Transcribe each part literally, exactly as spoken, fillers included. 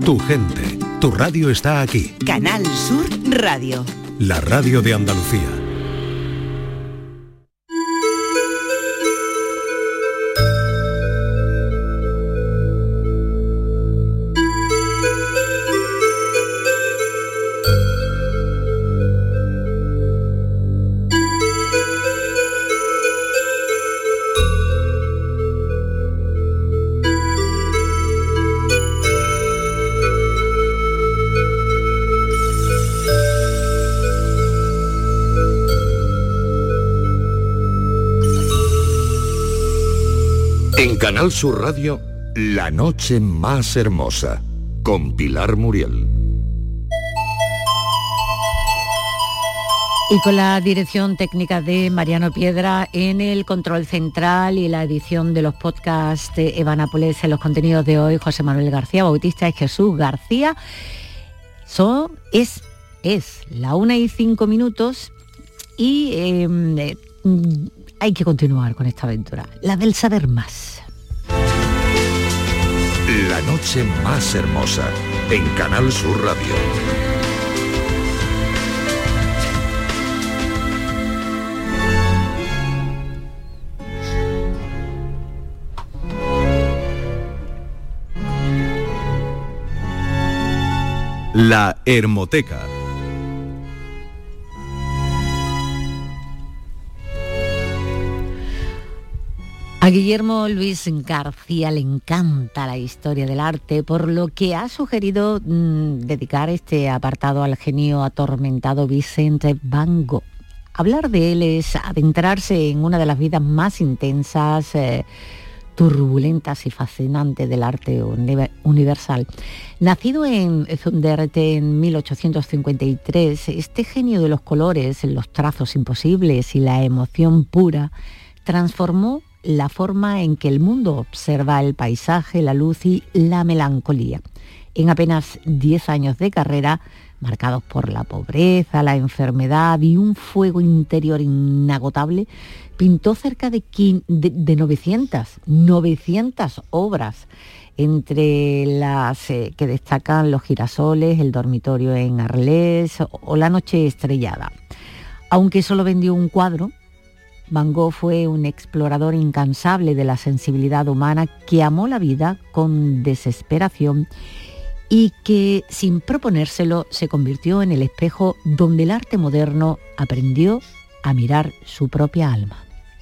Tu gente, tu radio está aquí. Canal Sur Radio. La radio de Andalucía. En Canal Sur Radio, La noche más hermosa, con Pilar Muriel. Y con la dirección técnica de Mariano Piedra, en el control central y la edición de los podcasts de Eva Nápoles, en los contenidos de hoy, José Manuel García Bautista y Jesús García. Son, es, es la una y cinco minutos y eh, eh, hay que continuar con esta aventura, la del saber más. La noche más hermosa, en Canal Sur Radio. La Hermoteca. A Guillermo Luis García le encanta la historia del arte, por lo que ha sugerido mmm, dedicar este apartado al genio atormentado Vincent Van Gogh. Hablar de él es adentrarse en una de las vidas más intensas, eh, turbulentas y fascinantes del arte universal. Nacido en Zundert en mil ochocientos cincuenta y tres, este genio de los colores, los trazos imposibles y la emoción pura transformó la forma en que el mundo observa el paisaje, la luz y la melancolía. En apenas diez años de carrera, marcados por la pobreza, la enfermedad y un fuego interior inagotable, pintó cerca de, de, de novecientas, novecientas obras, entre las eh, que destacan Los girasoles, El dormitorio en Arles o La noche estrellada. Aunque solo vendió un cuadro, Van Gogh fue un explorador incansable de la sensibilidad humana que amó la vida con desesperación y que, sin proponérselo, se convirtió en el espejo donde el arte moderno aprendió a mirar su propia alma.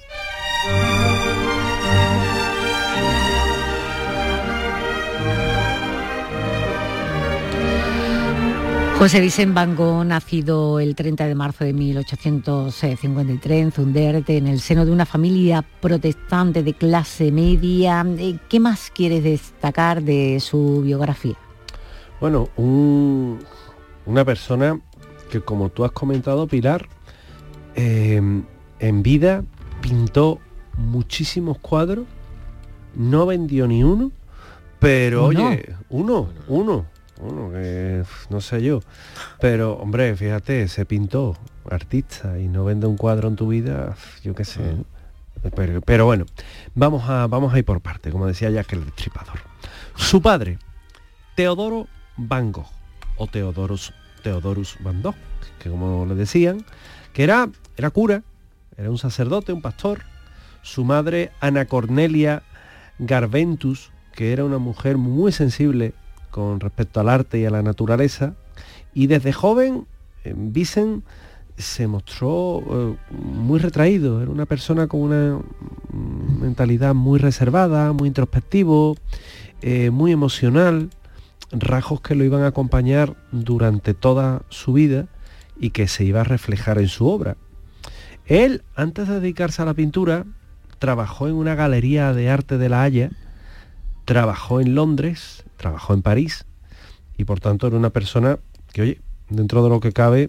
José Vicent Van Gogh, nacido el treinta de marzo de mil ochocientos cincuenta y tres en Zundert, en el seno de una familia protestante de clase media. ¿Qué más quieres destacar de su biografía? Bueno, un, una persona que, como tú has comentado, Pilar, eh, en vida pintó muchísimos cuadros, no vendió ni uno, pero ¿Uno? oye, uno, uno. Bueno, que no sé yo, pero hombre, fíjate, se pintó, artista, y no vende un cuadro en tu vida, yo qué sé. Uh-huh. Pero, pero bueno, vamos a, vamos a ir por parte, como decía Jack el Destripador. Su padre, Teodoro Van Gogh, o Teodorus, Teodorus Van Gogh, que como le decían, que era, era cura, era un sacerdote, un pastor. Su madre, Ana Cornelia Garventus, que era una mujer muy sensible con respecto al arte y a la naturaleza, y desde joven Vicent se mostró eh, muy retraído, era una persona con una mentalidad muy reservada, muy introspectivo, eh, muy emocional, rasgos que lo iban a acompañar durante toda su vida y que se iba a reflejar en su obra. Él, antes de dedicarse a la pintura, trabajó en una galería de arte de La Haya, trabajó en Londres, trabajó en París, y por tanto era una persona que, oye, dentro de lo que cabe,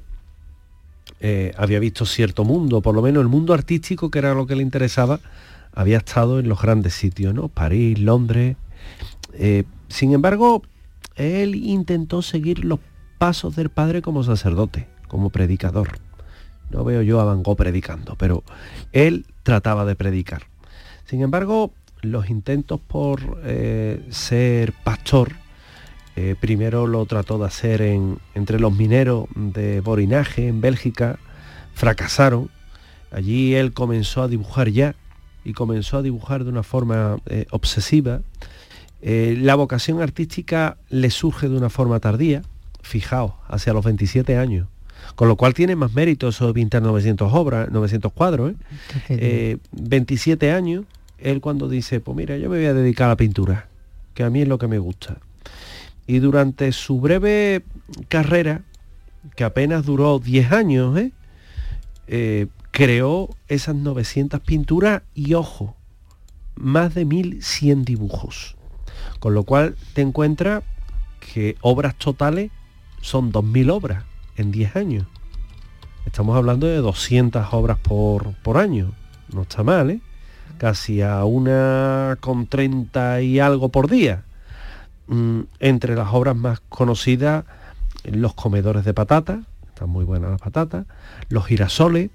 eh, había visto cierto mundo, por lo menos el mundo artístico, que era lo que le interesaba, había estado en los grandes sitios, ¿no? París, Londres. Eh, sin embargo, él intentó seguir los pasos del padre como sacerdote, como predicador. No veo yo a Van Gogh predicando, pero él trataba de predicar. Sin embargo, los intentos por eh, ser pastor Eh, primero lo trató de hacer en, entre los mineros de Borinaje, en Bélgica, fracasaron. Allí él comenzó a dibujar ya, y comenzó a dibujar de una forma eh, obsesiva. Eh, la vocación artística le surge de una forma tardía, fijaos, hacia los veintisiete años, con lo cual tiene más mérito eso de pintar novecientas obras, novecientos cuadros. ¿eh? Eh, veintisiete años, él cuando dice, pues mira, yo me voy a dedicar a la pintura, que a mí es lo que me gusta. Y durante su breve carrera, que apenas duró diez años, ¿eh? Eh, creó esas novecientas pinturas y, ojo, más de mil cien dibujos. Con lo cual te encuentras que obras totales son dos mil obras en diez años. Estamos hablando de doscientas obras por, por año. No está mal, ¿eh? Casi a una con treinta y algo por día. Mm, entre las obras más conocidas, Los comedores de patata, están muy buenas las patatas, Los girasoles,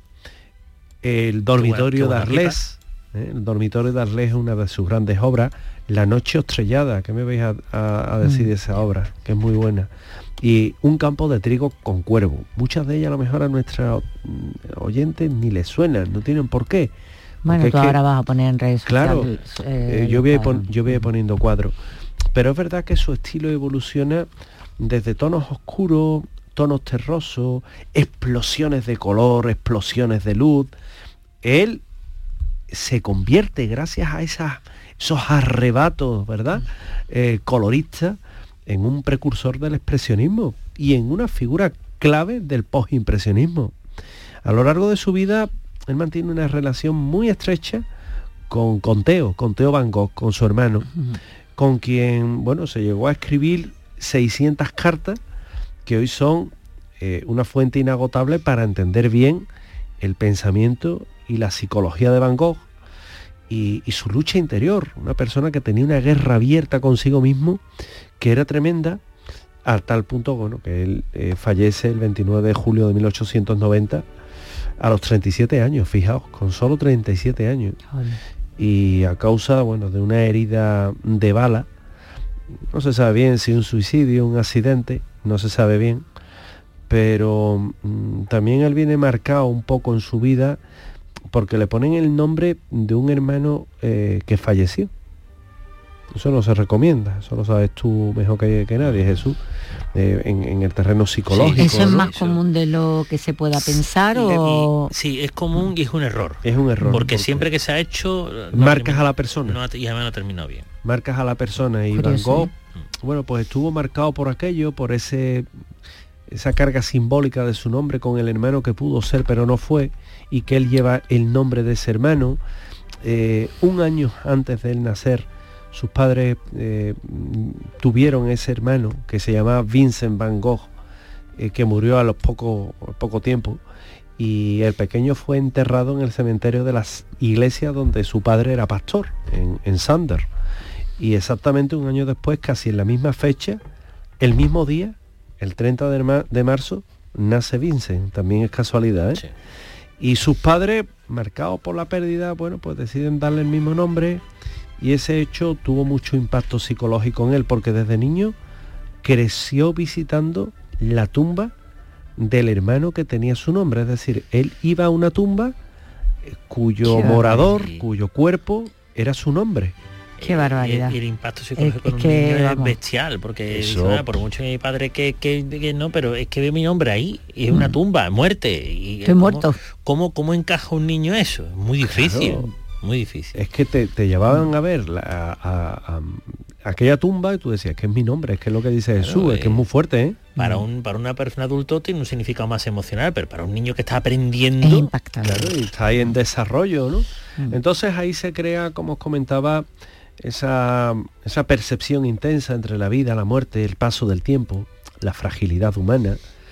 El dormitorio qué buena, qué buena de Arles, ¿eh? El dormitorio de Arles es una de sus grandes obras. La noche estrellada, ¿qué me vais a, a, a decir de esa obra? Que es muy buena. Y Un campo de trigo con cuervo. Muchas de ellas a lo mejor a nuestros oyentes ni les suenan, no tienen por qué. Bueno, Porque tú es que, ahora vas a poner en redes claro, sociales. Eh, Eh, yo, voy a ir claro. pon, yo voy a ir poniendo cuadros. Pero es verdad que su estilo evoluciona desde tonos oscuros, tonos terrosos, explosiones de color, explosiones de luz. Él se convierte, gracias a esas, esos arrebatos, ¿verdad?, eh, coloristas, en un precursor del expresionismo y en una figura clave del postimpresionismo. A lo largo de su vida, él mantiene una relación muy estrecha con, con Theo, con Theo Van Gogh, con su hermano, uh-huh. con quien, bueno, se llegó a escribir seiscientas cartas que hoy son eh, una fuente inagotable para entender bien el pensamiento y la psicología de Van Gogh y, y su lucha interior. Una persona que tenía una guerra abierta consigo mismo que era tremenda, a tal punto, bueno, que él eh, fallece el veintinueve de julio de mil ochocientos noventa a los treinta y siete años, fijaos, con solo treinta y siete años. Ay. Y a causa, bueno, de una herida de bala, no se sabe bien si un suicidio, un accidente, no se sabe bien, pero mmm, también él viene marcado un poco en su vida porque le ponen el nombre de un hermano eh, que falleció. Eso no se recomienda, eso lo sabes tú mejor que, que nadie, Jesús, eh, en, en el terreno psicológico. ¿Eso es ¿no? más común de lo que se pueda pensar sí, o...? y, sí, es común y es un error. Es un error. Porque, porque siempre que se ha hecho... No marcas a la persona. No, y además no ha terminado bien. Marcas a la persona y Curioso, Van Gogh, ¿eh? bueno, pues estuvo marcado por aquello, por ese esa carga simbólica de su nombre con el hermano que pudo ser pero no fue, y que él lleva el nombre de ese hermano. Eh, un año antes de él nacer, sus padres eh, tuvieron ese hermano que se llamaba Vincent Van Gogh, eh, que murió a los poco, poco tiempo, y el pequeño fue enterrado en el cementerio de las iglesias donde su padre era pastor, en, en Sander. Y exactamente un año después, casi en la misma fecha, el mismo día, el treinta de, mar- de marzo, nace Vincent, también es casualidad, ¿eh? Sí. Y sus padres, marcados por la pérdida, bueno, pues deciden darle el mismo nombre. Y ese hecho tuvo mucho impacto psicológico en él, porque desde niño creció visitando la tumba del hermano que tenía su nombre. Es decir, él iba a una tumba eh, cuyo Qué morador, barbaridad. cuyo cuerpo era su nombre. Qué barbaridad. Y, y el impacto psicológico es, en es un que, niño es vamos. bestial, porque Eso. dice, ah, por mucho que mi padre que, que, que no, pero es que veo mi nombre ahí, y es una tumba, muerte. Y Estoy ¿cómo, muerto. ¿cómo, ¿Cómo encaja un niño eso? Es muy difícil. Claro. Muy difícil. Es que te, te llevaban a ver la, a, a, a aquella tumba y tú decías que es mi nombre, es que es lo que dice Claro, Jesús, eh, es que es muy fuerte, ¿eh? Para un para una persona adulto tiene un significado más emocional, pero para un niño que está Es aprendiendo, impactante. Claro, y está ahí en desarrollo, ¿no? Mm. Entonces ahí se crea, como os comentaba, esa, esa percepción intensa entre la vida, la muerte, el paso del tiempo, la fragilidad humana.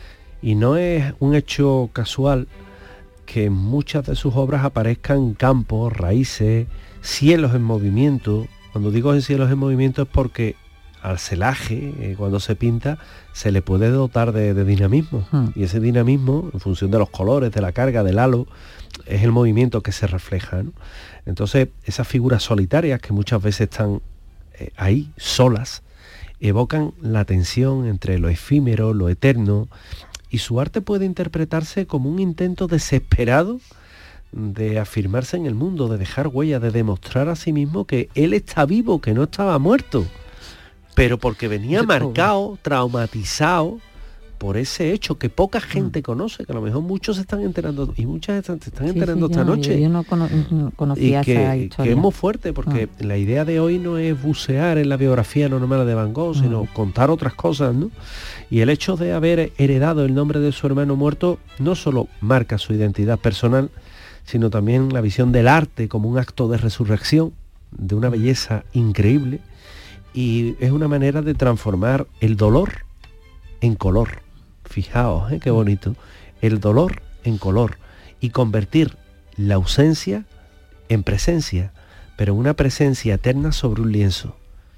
Y no es un hecho casual que en muchas de sus obras aparezcan campos, raíces, cielos en movimiento. Cuando digo en cielos en movimiento es porque al celaje, eh, cuando se pinta, se le puede dotar de, de dinamismo. Hmm. Y ese dinamismo, en función de los colores, de la carga, del halo, es el movimiento que se refleja, ¿no? Entonces, esas figuras solitarias que muchas veces están eh, ahí, solas, evocan la tensión entre lo efímero, lo eterno, y su arte puede interpretarse como un intento desesperado de afirmarse en el mundo, de dejar huella, de demostrar a sí mismo que él está vivo, que no estaba muerto, pero porque venía marcado, traumatizado por ese hecho que poca gente conoce, que a lo mejor muchos se están enterando y muchas se están enterando sí, sí, esta yo, noche. Yo no, cono no conocía y que, esa historia. Que es muy fuerte, porque ah. la idea de hoy no es bucear en la biografía normal de Van Gogh, sino ah. contar otras cosas, ¿no? Y el hecho de haber heredado el nombre de su hermano muerto no solo marca su identidad personal, sino también la visión del arte como un acto de resurrección, de una belleza increíble, y es una manera de transformar el dolor en color. Fijaos, ¿eh? Qué bonito. El dolor en color y convertir la ausencia en presencia, pero una presencia eterna sobre un lienzo.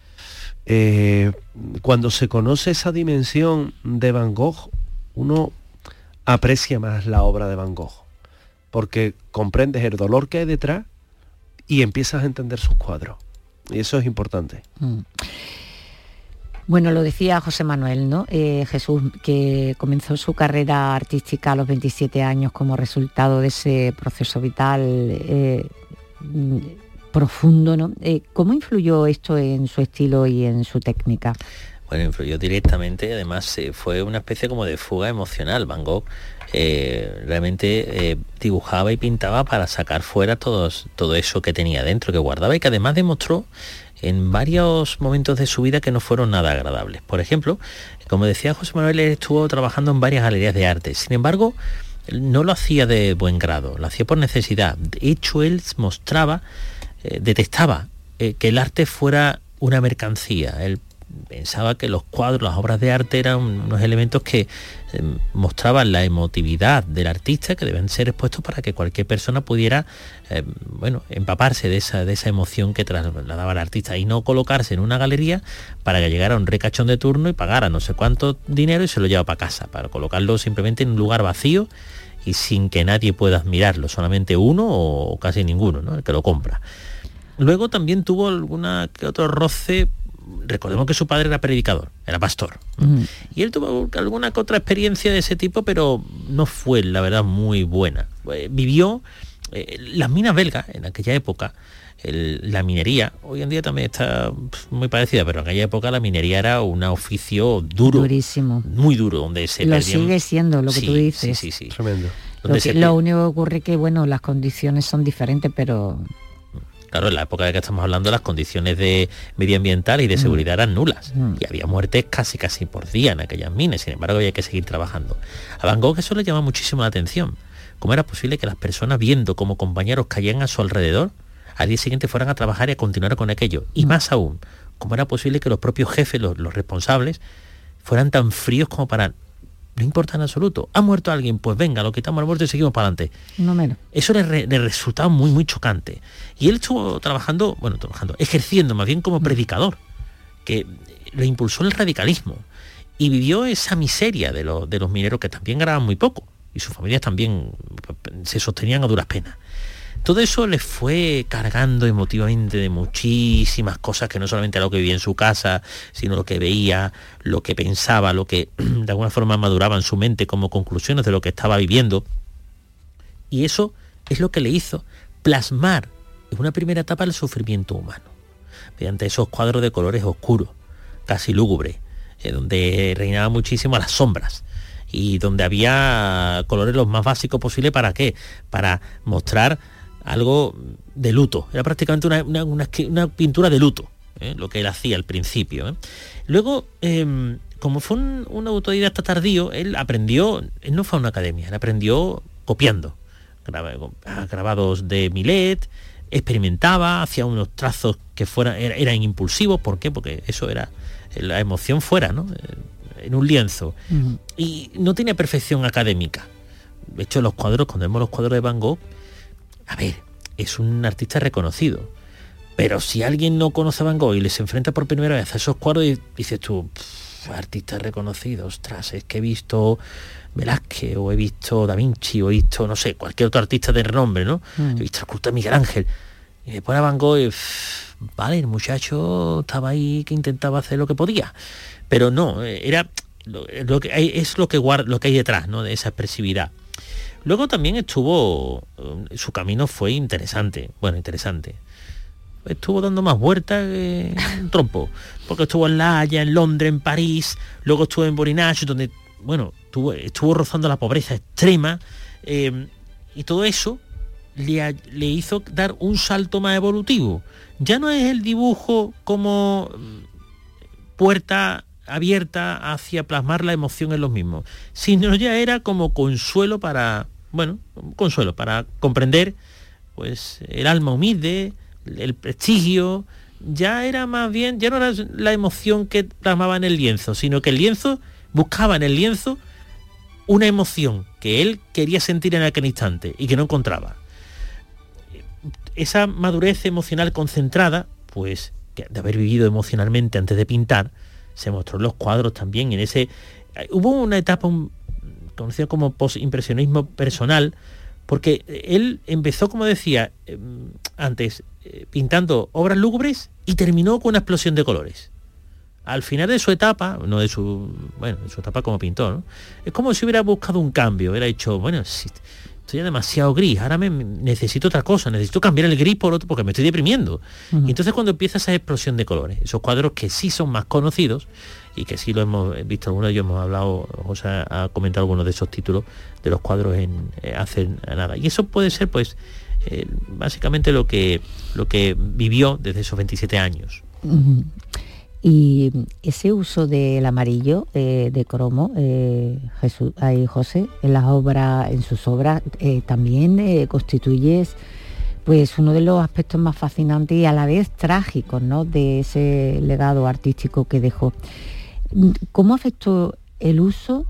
Eh, cuando se conoce esa dimensión de Van Gogh, uno aprecia más la obra de Van Gogh, porque comprendes el dolor que hay detrás y empiezas a entender sus cuadros. Y eso es importante. Mm. Bueno, lo decía José Manuel, ¿no? Eh, Jesús, que comenzó su carrera artística a los veintisiete años como resultado de ese proceso vital eh, profundo, ¿no? Eh, ¿Cómo influyó esto en su estilo y en su técnica? Bueno, influyó directamente, además eh, fue una especie como de fuga emocional. Van Gogh eh, realmente eh, dibujaba y pintaba para sacar fuera todos, todo eso que tenía dentro, que guardaba, y que además demostró en varios momentos de su vida que no fueron nada agradables. Por ejemplo, como decía José Manuel, él estuvo trabajando en varias galerías de arte. Sin embargo, no lo hacía de buen grado, lo hacía por necesidad. De hecho, él mostraba, eh, detestaba eh, que el arte fuera una mercancía. Él pensaba que los cuadros, las obras de arte eran unos elementos que eh, mostraban la emotividad del artista, que deben ser expuestos para que cualquier persona pudiera eh, bueno, empaparse de esa, de esa emoción que trasladaba el artista, y no colocarse en una galería para que llegara un ricachón de turno y pagara no sé cuánto dinero y se lo lleva para casa, para colocarlo simplemente en un lugar vacío y sin que nadie pueda admirarlo, solamente uno o casi ninguno, ¿no? El que lo compra. Luego también tuvo alguna que otro roce. Recordemos que su padre era predicador, era pastor, ¿no? Mm. Y él tuvo alguna que otra experiencia de ese tipo, pero no fue, la verdad, muy buena. Eh, vivió eh, las minas belgas en aquella época, el, la minería, hoy en día también está muy parecida, pero en aquella época la minería era un oficio duro, durísimo, muy duro, donde se lo perdían... sigue siendo, lo que sí, tú dices. Sí, sí, sí. Tremendo. Lo, que, lo único que ocurre que, bueno, las condiciones son diferentes, pero... Claro, en la época de que estamos hablando, las condiciones de medioambiental y de seguridad eran nulas. Mm. Y había muertes casi casi por día en aquellas minas. Sin embargo, había que seguir trabajando. A Van Gogh eso le llama muchísimo la atención. ¿Cómo era posible que las personas, viendo cómo compañeros caían a su alrededor, al día siguiente fueran a trabajar y a continuar con aquello? Y mm. más aún, ¿cómo era posible que los propios jefes, los, los responsables, fueran tan fríos como para... No importa en absoluto. ¿Ha muerto alguien? Pues venga, lo quitamos al muerto y seguimos para adelante. No menos. Eso le, re, le resultaba muy, muy chocante. Y él estuvo trabajando, bueno, trabajando, ejerciendo más bien como predicador, que lo impulsó el radicalismo. Y vivió esa miseria de, lo, de los mineros, que también ganaban muy poco. Y sus familias también se sostenían a duras penas. Todo eso le fue cargando emotivamente de muchísimas cosas, que no solamente era lo que vivía en su casa, sino lo que veía, lo que pensaba, lo que de alguna forma maduraba en su mente como conclusiones de lo que estaba viviendo. Y eso es lo que le hizo plasmar en una primera etapa el sufrimiento humano, mediante esos cuadros de colores oscuros, casi lúgubres, eh, donde reinaba muchísimo las sombras, y donde había colores los más básicos posibles. ¿Para qué? Para mostrar algo de luto. Era prácticamente una, una, una, una pintura de luto, ¿eh? Lo que él hacía al principio, ¿eh? Luego, eh, como fue un, un autodidacta tardío, él aprendió, él no fue a una academia, él aprendió copiando grabados de Millet, experimentaba, hacía unos trazos que fueran, eran impulsivos. ¿Por qué? Porque eso era, la emoción fuera, ¿no? En un lienzo. Uh-huh. Y no tenía perfección académica. De hecho, los cuadros, cuando vemos los cuadros de Van Gogh, a ver, es un artista reconocido, pero si alguien no conoce a Van Gogh y les enfrenta por primera vez a esos cuadros, y dices tú, artista reconocido, ostras, es que he visto Velázquez, o he visto Da Vinci, o he visto, no sé, cualquier otro artista de renombre, ¿no? Mm. He visto el culto de Miguel Ángel. Y después a Van Gogh, pff, vale, el muchacho estaba ahí que intentaba hacer lo que podía, pero no, era lo, lo que hay, es lo que guarda, lo que hay detrás, ¿no?, de esa expresividad. Luego también estuvo, su camino fue interesante, bueno, interesante. Estuvo dando más vueltas que un trompo, porque estuvo en La Haya, en Londres, en París, luego estuvo en Borinage, donde, bueno, estuvo, estuvo rozando la pobreza extrema, eh, y todo eso le, le hizo dar un salto más evolutivo. Ya no es el dibujo como puerta abierta hacia plasmar la emoción en los mismos, sino ya era como consuelo para, bueno, consuelo para comprender, pues, el alma humilde, el prestigio. Ya era más bien, ya no era la emoción que plasmaba en el lienzo, sino que el lienzo buscaba en el lienzo una emoción que él quería sentir en aquel instante y que no encontraba. Esa madurez emocional concentrada, pues, de haber vivido emocionalmente antes de pintar, se mostró en los cuadros también. En ese hubo una etapa un, conocida como post-impresionismo personal, porque él empezó, como decía eh, antes, eh, pintando obras lúgubres y terminó con una explosión de colores. Al final de su etapa, no de su, bueno, de su etapa como pintor, ¿no?, es como si hubiera buscado un cambio, hubiera dicho, bueno, si estoy demasiado gris, ahora me necesito otra cosa, necesito cambiar el gris por otro porque me estoy deprimiendo. Uh-huh. Y entonces cuando empieza esa explosión de colores, esos cuadros que sí son más conocidos y que sí lo hemos visto algunos de ellos, hemos hablado, José ha comentado algunos de esos títulos de los cuadros en eh, hace nada. Y eso puede ser, pues, eh, básicamente lo que lo que vivió desde esos veintisiete años. Uh-huh. Y ese uso del amarillo, eh, de cromo, eh, Jesús, ahí, José, en las obras, en sus obras, eh, también eh, constituye, pues, uno de los aspectos más fascinantes y a la vez trágicos, ¿no?, de ese legado artístico que dejó. ¿Cómo afectó el uso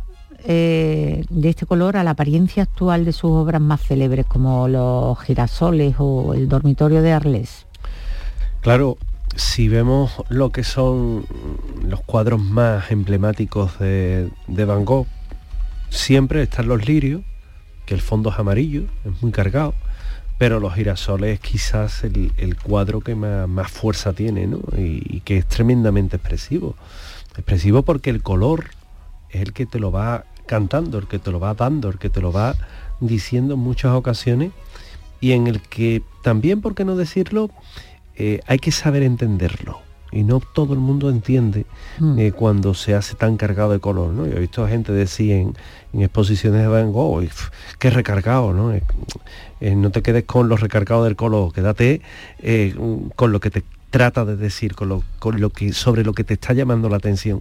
eh, de este color a la apariencia actual de sus obras más célebres, como los girasoles o el dormitorio de Arles? Claro. Si vemos lo que son los cuadros más emblemáticos de, de Van Gogh, siempre están los lirios, que el fondo es amarillo, es muy cargado, pero los girasoles es quizás el, el cuadro que más, más fuerza tiene, ¿no?, y, y que es tremendamente expresivo. Expresivo porque el color es el que te lo va cantando, el que te lo va dando, el que te lo va diciendo en muchas ocasiones, y en el que también, por qué no decirlo, Eh, hay que saber entenderlo, y no todo el mundo entiende eh, cuando se hace tan cargado de color, ¿no? Yo he visto gente decir en, en exposiciones de Van Gogh, qué recargado, ¿no? Eh, eh, no te quedes con lo recargado del color, quédate eh, con lo que te trata de decir, con lo, con lo que, sobre lo que te está llamando la atención.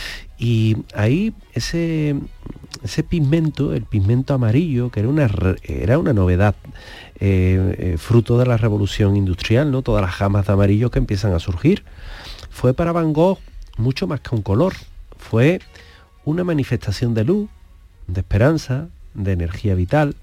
Y ahí ese, ese pigmento, el pigmento amarillo, que era una, era una novedad, eh, eh, fruto de la revolución industrial, ¿no?, todas las gamas de amarillo que empiezan a surgir, fue para Van Gogh mucho más que un color, fue una manifestación de luz, de esperanza, de energía vital,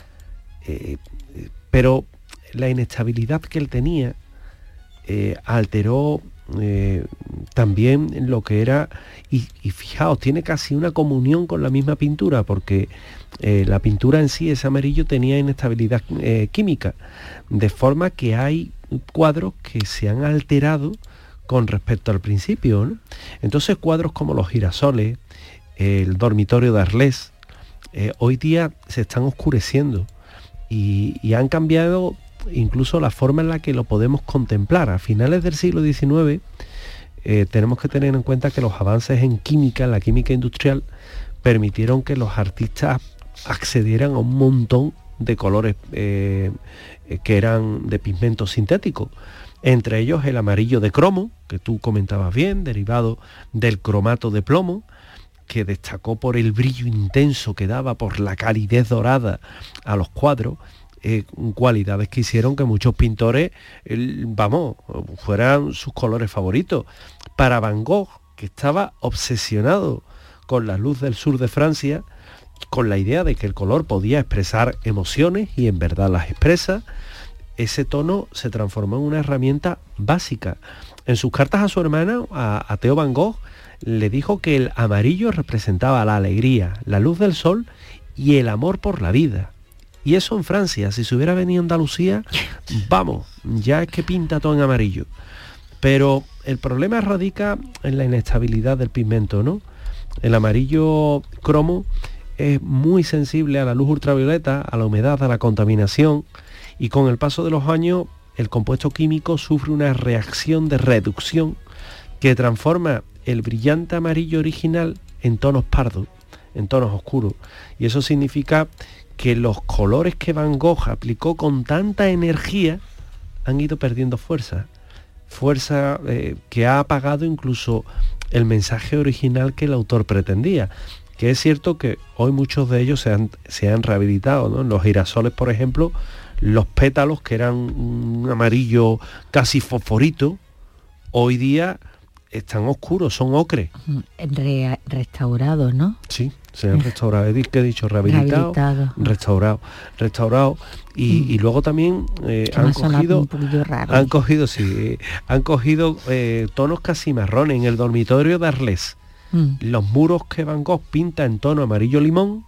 eh, pero la inestabilidad que él tenía eh, alteró Eh, también lo que era, y, y fijaos, tiene casi una comunión con la misma pintura, porque eh, la pintura en sí, ese amarillo, tenía inestabilidad eh, química, de forma que hay cuadros que se han alterado con respecto al principio, ¿no? Entonces cuadros como los girasoles, el dormitorio de Arles, eh, hoy día se están oscureciendo y, y han cambiado incluso la forma en la que lo podemos contemplar. A finales del siglo diecinueve eh, tenemos que tener en cuenta que los avances en química, en la química industrial, permitieron que los artistas accedieran a un montón de colores eh, que eran de pigmentos sintéticos, entre ellos el amarillo de cromo, que tú comentabas bien, derivado del cromato de plomo, que destacó por el brillo intenso que daba, por la calidez dorada a los cuadros, Eh, cualidades que hicieron que muchos pintores, eh, vamos, fueran sus colores favoritos. Para Van Gogh, que estaba obsesionado con la luz del sur de Francia, con la idea de que el color podía expresar emociones, y en verdad las expresa, ese tono se transformó en una herramienta básica. En sus cartas a su hermana, a, a Theo Van Gogh, le dijo que el amarillo representaba la alegría, la luz del sol y el amor por la vida. Y eso en Francia, si se hubiera venido a Andalucía, vamos, ya es que pinta todo en amarillo. Pero el problema radica en la inestabilidad del pigmento, ¿no? El amarillo cromo es muy sensible a la luz ultravioleta, a la humedad, a la contaminación, y con el paso de los años el compuesto químico sufre una reacción de reducción que transforma el brillante amarillo original en tonos pardos, en tonos oscuros. Y eso significa que los colores que Van Gogh aplicó con tanta energía han ido perdiendo fuerza. Fuerza eh, que ha apagado incluso el mensaje original que el autor pretendía. Que es cierto que hoy muchos de ellos se han, se han rehabilitado, ¿no? Los girasoles, por ejemplo, los pétalos, que eran un amarillo casi fosforito, hoy día están oscuros, son ocre. Re restaurados, ¿no? Sí, se han restaurado. ¿Qué he dicho? Rehabilitado, Rehabilitado. restaurado, restaurado. Y, mm. y luego también eh, han, cogido, han cogido, sí, eh, han cogido eh, tonos casi marrones. En el dormitorio de Arles, mm. los muros que Van Gogh pinta en tono amarillo limón,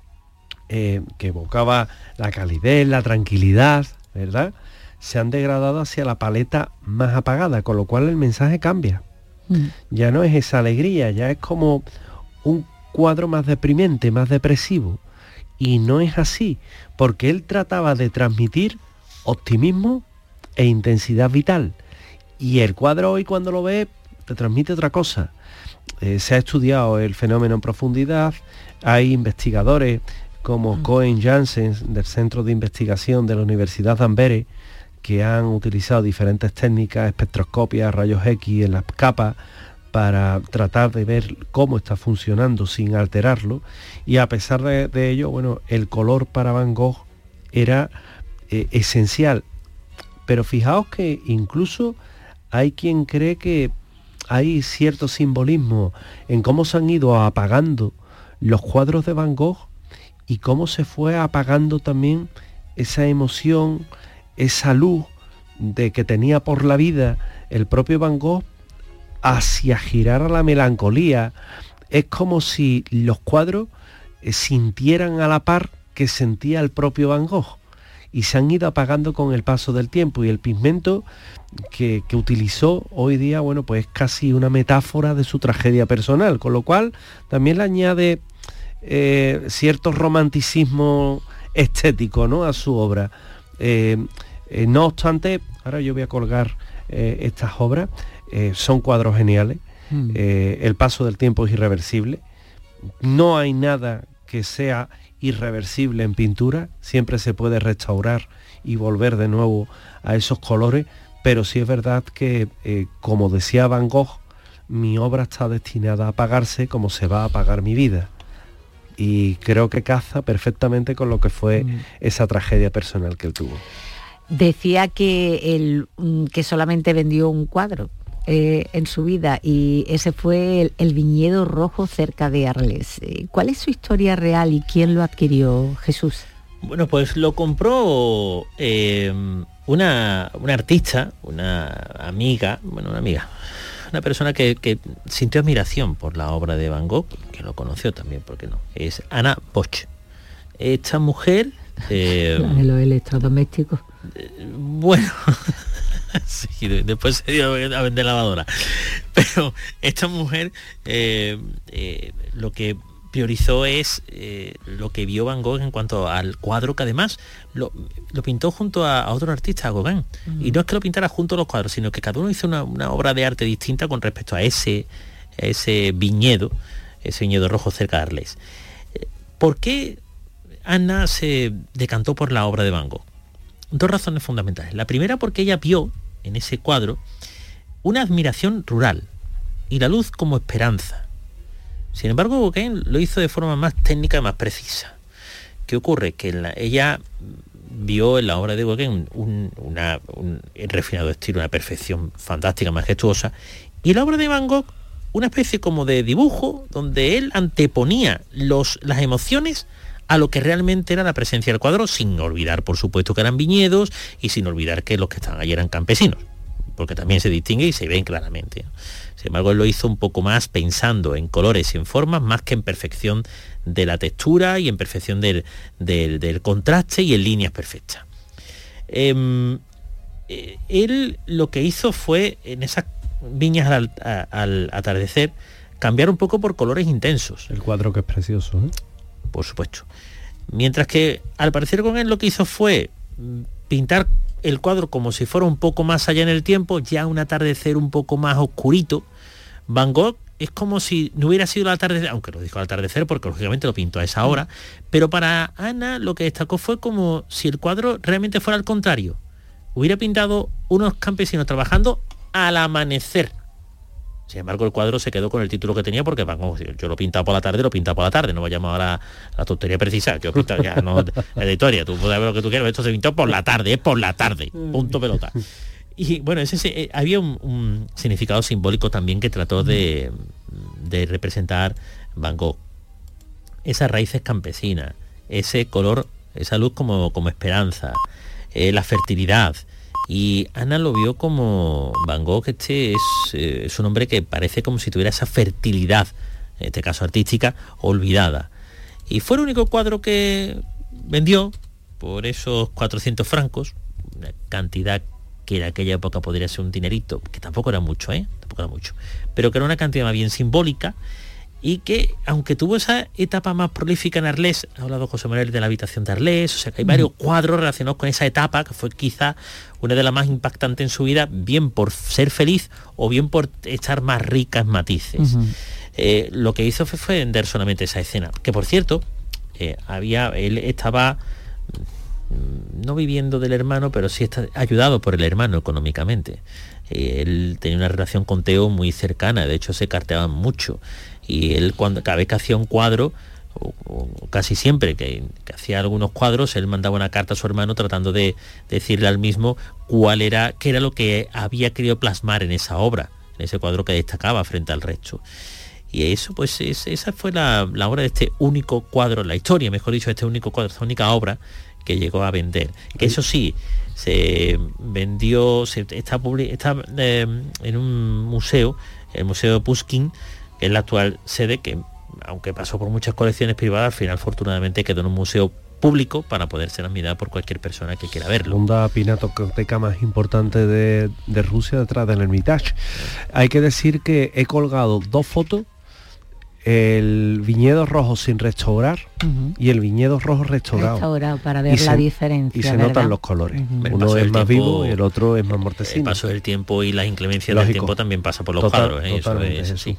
eh, que evocaba la calidez, la tranquilidad, ¿verdad? Se han degradado hacia la paleta más apagada, con lo cual el mensaje cambia. Mm. Ya no es esa alegría, ya es como un cuadro más deprimente, más depresivo. Y no es así, porque él trataba de transmitir optimismo e intensidad vital. Y el cuadro hoy, cuando lo ves, te transmite otra cosa. Eh, se ha estudiado el fenómeno en profundidad, hay investigadores como mm. Cohen Janssen del Centro de Investigación de la Universidad de Amberes, que han utilizado diferentes técnicas, espectroscopia, rayos X en las capas, para tratar de ver cómo está funcionando sin alterarlo, y a pesar de, de ello, bueno, el color para Van Gogh era eh, esencial. Pero fijaos que incluso hay quien cree que hay cierto simbolismo en cómo se han ido apagando los cuadros de Van Gogh y cómo se fue apagando también esa emoción, esa luz de que tenía por la vida el propio Van Gogh hacia girar a la melancolía. Es como si los cuadros eh, sintieran a la par que sentía el propio Van Gogh, y se han ido apagando con el paso del tiempo, y el pigmento que, que utilizó hoy día, bueno, pues es casi una metáfora de su tragedia personal, con lo cual también le añade eh, cierto romanticismo estético, ¿no?, a su obra. Eh, eh, no obstante, ahora yo voy a colgar eh, estas obras. Eh, son cuadros geniales, mm. eh, el paso del tiempo es irreversible, no hay nada que sea irreversible en pintura, siempre se puede restaurar y volver de nuevo a esos colores, pero sí es verdad que, eh, como decía Van Gogh, mi obra está destinada a apagarse como se va a apagar mi vida, y creo que caza perfectamente con lo que fue mm. esa tragedia personal que él tuvo. Decía que, el, que solamente vendió un cuadro Eh, en su vida, y ese fue el, el viñedo rojo cerca de Arles. ¿Cuál es su historia real y quién lo adquirió, Jesús? Bueno, pues lo compró eh, una, una artista, una amiga, bueno, una amiga, una persona que, que sintió admiración por la obra de Van Gogh, que lo conoció también, ¿por qué no? Es Anna Bosch. Esta mujer... Eh, la de los electrodomésticos. Eh, bueno... Sí, después se dio a vender lavadora. Pero esta mujer eh, eh, lo que priorizó es eh, lo que vio Van Gogh en cuanto al cuadro, que además lo, lo pintó junto a, a otro artista, a Gauguin. Uh-huh. Y no es que lo pintara junto a los cuadros, sino que cada uno hizo una, una obra de arte distinta con respecto a ese, a ese viñedo, ese viñedo rojo cerca de Arles. ¿Por qué Anna se decantó por la obra de Van Gogh? Dos razones fundamentales. La primera, porque ella vio en ese cuadro una admiración rural y la luz como esperanza. Sin embargo, Gauguin lo hizo de forma más técnica y más precisa. ¿Qué ocurre? Que la, ella vio en la obra de Gauguin un, una, un refinado estilo, una perfección fantástica, majestuosa, y en la obra de Van Gogh una especie como de dibujo donde él anteponía los, las emociones a lo que realmente era la presencia del cuadro, sin olvidar, por supuesto, que eran viñedos y sin olvidar que los que estaban allí eran campesinos. porque también se distingue y se ven claramente. Sin embargo, él lo hizo un poco más pensando en colores y en formas, más que en perfección de la textura y en perfección del, del, del contraste y en líneas perfectas. Eh, él lo que hizo fue, en esas viñas al, a, al atardecer, cambiar un poco por colores intensos. El cuadro que es precioso, ¿eh? Por supuesto. Mientras que, al parecer, con él lo que hizo fue pintar el cuadro como si fuera un poco más allá en el tiempo, ya un atardecer un poco más oscurito. Van Gogh es como si no hubiera sido el atardecer, aunque lo dijo al atardecer porque lógicamente lo pintó a esa hora, pero para Anna lo que destacó fue como si el cuadro realmente fuera al contrario. Hubiera pintado unos campesinos trabajando al amanecer. Sin embargo, el cuadro se quedó con el título que tenía porque Van Gogh, yo lo he pintado por la tarde, lo he pintado por la tarde, no vayamos ahora a la tontería precisa. Yo he pintado ya, no, la editorial, tú puedes ver lo que tú quieras, esto se pintó por la tarde, es por la tarde, punto pelota. Y bueno, ese, ese había un, un significado simbólico también que trató de, de representar Van Gogh. Esas raíces campesinas, ese color, esa luz como, como esperanza, eh, la fertilidad. Y Ana lo vio como Van Gogh, este es, eh, es un hombre que parece como si tuviera esa fertilidad, en este caso artística, olvidada. Y fue el único cuadro que vendió por esos cuatrocientos francos, una cantidad que en aquella época podría ser un dinerito, que tampoco era mucho, ¿eh? Tampoco era mucho, pero que era una cantidad más bien simbólica, y que, aunque tuvo esa etapa más prolífica en Arles, ha hablado José Manuel de la habitación de Arles, o sea que hay varios cuadros relacionados con esa etapa, que fue quizá una de las más impactantes en su vida, bien por ser feliz o bien por estar más rica en matices. Uh-huh. Eh, lo que hizo fue, fue vender solamente esa escena, que por cierto, eh, había, él estaba no viviendo del hermano, pero sí está ayudado por el hermano económicamente. Eh, él tenía una relación con Theo muy cercana, de hecho se carteaban mucho. Y él, cuando cada vez que hacía un cuadro, o, o casi siempre que, que hacía algunos cuadros, él mandaba una carta a su hermano tratando de, de decirle al mismo cuál era, qué era lo que había querido plasmar en esa obra, en ese cuadro que destacaba frente al resto. Y eso, pues, es, esa fue la, la obra de este único cuadro, la historia, mejor dicho, de este único cuadro, esta única obra que llegó a vender. Que eso sí, se vendió, se, está, está eh, en un museo, el Museo Pushkin, que es la actual sede, que aunque pasó por muchas colecciones privadas, al final afortunadamente quedó en un museo público para poder ser admirada por cualquier persona que quiera verlo. Segunda pinacoteca más importante de, de Rusia, detrás del Hermitage. Hay que decir que he colgado dos fotos, el viñedo rojo sin restaurar uh-huh. y el viñedo rojo restaurado. Restaurado para ver y la se, diferencia. Y se ¿verdad? Notan los colores. Uh-huh. Uno es más tiempo, vivo y el otro es más mortecino. El paso del tiempo y las inclemencias Lógico. del tiempo también pasa por los Total, cuadros. ¿eh? Eso es así.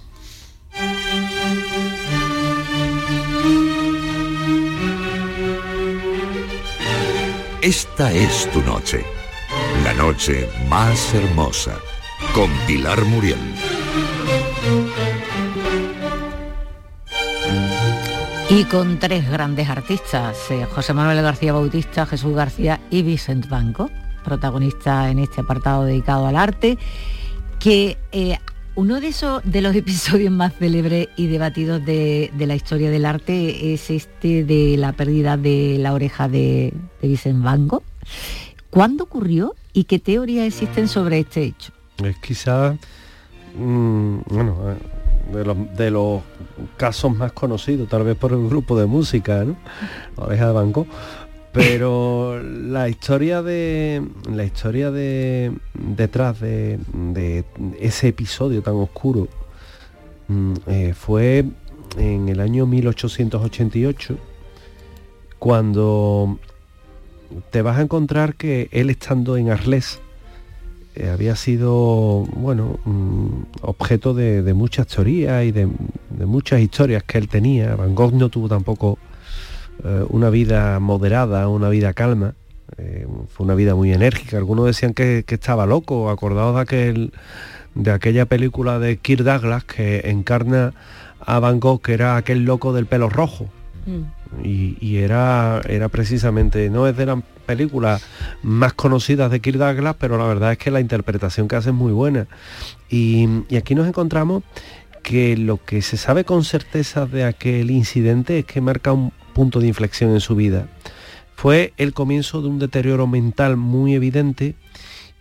Esta es tu noche, la noche más hermosa, con Pilar Muriel. Y con tres grandes artistas, eh, José Manuel García Bautista, Jesús García y Vicent Van Gogh, protagonistas en este apartado dedicado al arte, que eh, uno de esos de los episodios más célebres y debatidos de, de la historia del arte es este de la pérdida de la oreja de, de Vicent Van Gogh. ¿Cuándo ocurrió y qué teorías existen sobre este hecho? Es quizás, mmm, bueno, de los, de los casos más conocidos, tal vez por el grupo de música, ¿no? La oreja de Van Gogh. Pero la historia de la historia de detrás de, de ese episodio tan oscuro eh, fue en el año mil ochocientos ochenta y ocho, cuando te vas a encontrar que él, estando en Arles, eh, había sido, bueno, mm, objeto de, de muchas teorías y de, de muchas historias que él tenía. Van Gogh no tuvo tampoco una vida moderada, una vida calma, eh, fue una vida muy enérgica. Algunos decían que, que estaba loco, acordados de aquel de aquella película de Kirk Douglas que encarna a Van Gogh, que era aquel loco del pelo rojo. Mm. y, y era era precisamente, no es de las películas más conocidas de Kirk Douglas, pero la verdad es que la interpretación que hace es muy buena. Y, y aquí nos encontramos que lo que se sabe con certeza de aquel incidente es que marca un punto de inflexión en su vida. Fue el comienzo de un deterioro mental muy evidente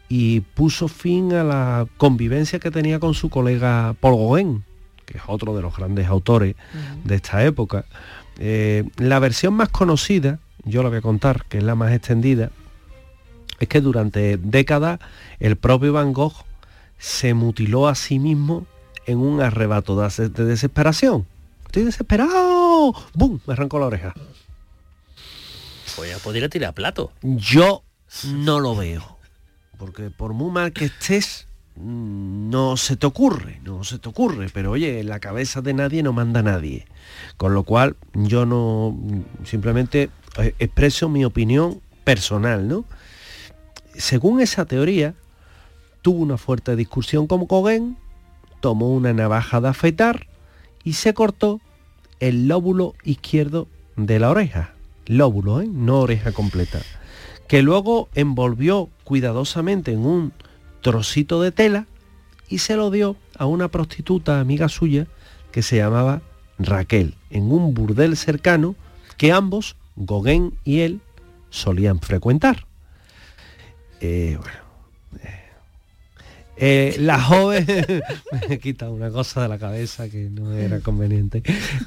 y puso fin a la convivencia que tenía con su colega Paul Gauguin, que es otro de los grandes autores uh-huh. de esta época. Eh, la versión más conocida, yo la voy a contar, que es la más extendida, es que durante décadas el propio Van Gogh se mutiló a sí mismo en un arrebato de, de desesperación. Estoy desesperado, ¡bum!, me arrancó la oreja. Pues ya podría tirar plato. Yo no lo veo, porque por muy mal que estés, no se te ocurre, no se te ocurre, pero oye, en la cabeza de nadie no manda nadie. Con lo cual, yo no, simplemente expreso mi opinión personal, ¿no? Según esa teoría, tuvo una fuerte discusión con Gauguin, tomó una navaja de afeitar y se cortó el lóbulo izquierdo de la oreja. Lóbulo, ¿eh? No oreja completa. Que luego envolvió cuidadosamente en un trocito de tela y se lo dio a una prostituta amiga suya que se llamaba Raquel, en un burdel cercano que ambos, Gauguin y él, solían frecuentar. Eh, bueno, eh, eh, la joven me he quitado una cosa de la cabeza que no era conveniente.